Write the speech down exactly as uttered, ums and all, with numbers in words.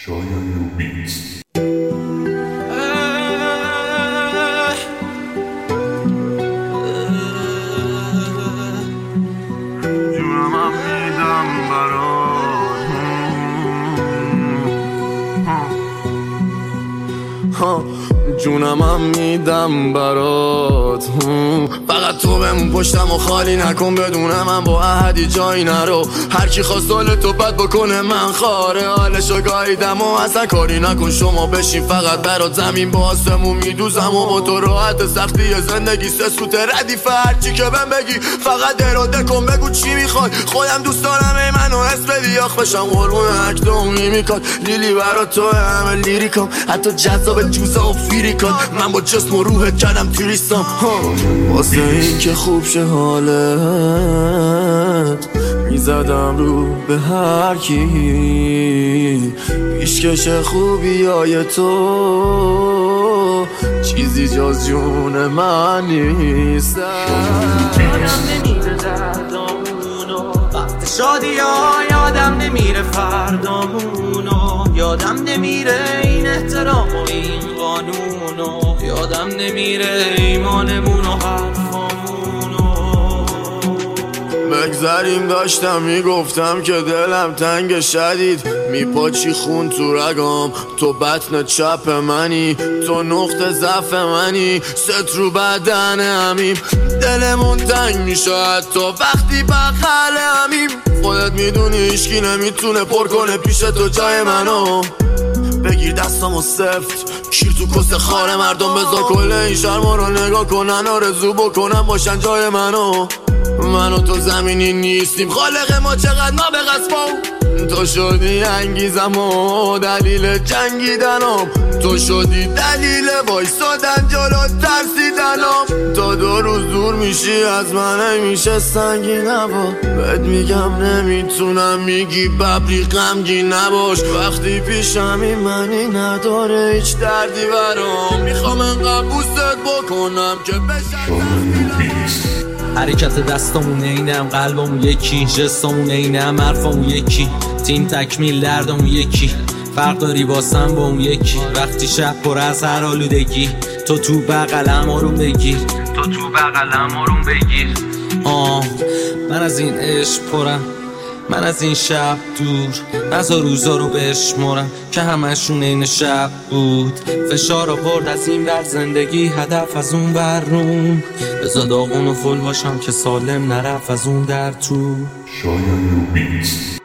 شایان بیت. جونم میدم برات جونم میدم برات فقط تو بمون پشتم و خالی نکن بدونه من با احدی جایی نرو. هر کی خواست حال تو بد بکنه من خاره حالشو گاییدم و اصلا کاری نکن شما بشین فقط برات زمین با آسمون میدوزم و با تو راحت سختی زندگی سه سوت ردیف هرچی که بهم بگی فقط اراده کن بگو چی میخوای خودم دوست دارم ای منو حس بدی آخ بشم قربون هک دومی میکاد لیلی برات تو همه لیریکام حتی جذاب جوزه و فیریکات من با جسم و روحت کردم توریستم واسه این که خوب شه حالت میزدم رو به هر کی پیشکش خوبی های تو چیزی جز جون من نیست. یادم نمیره دردامونو وقت شادی ها یادم نمیره فردامونو یادم نمیره این احترام و این قانونو یادم نمیره ایمانمون و حرفامونو. بگذریم داشتم میگفتم که دلم تنگ شدید میپاچی خون تو رگام تو بطن چپ منی تو نقطه ضعف منی ست رو بدن همیم دلمون تنگ میشه حتی وقتی بغل همیم خودت میدونی هیچکی نمیتونه پر کنه پیش تو جای منو. بگیر دستامو سفت کیر تو کست خاره مردم بذار کل این شرما رو نگاه کنن آرزو بکنن باشن جای منو. من و تو زمینی نیستیم خالق ما چقدر ما به قصفام تو شدی انگیزم و دلیل جنگیدنم تو شدی دلیل وایسادن جلو ترسیدنم تا دو روز دور میشی از من میشه سنگین نبا بهت میگم نمیتونم میگی ببری غمگین نباش وقتی پیشمی منی نداره هیچ دردی برام میخوام انقدر بوست بکنم که بشم حرکت دستامون اینم قلبمون یکی جستمون اینم حرفمون یکی تیم تکمیل دردمون یکی فرق داری واسم با اون یکی وقتی شب پر از هر آلودگی تو تو بغلم آروم بگیر تو تو بغلم آروم بگیر آه من از این عشق پرم من از این شب دور نزا روزا رو بشمارم که همشون این شب بود فشار آورد از این بر زندگی هدف از اون بر روم بزا داغون و فل باشم که سالم نرفت از اون در تو. شایان بیت.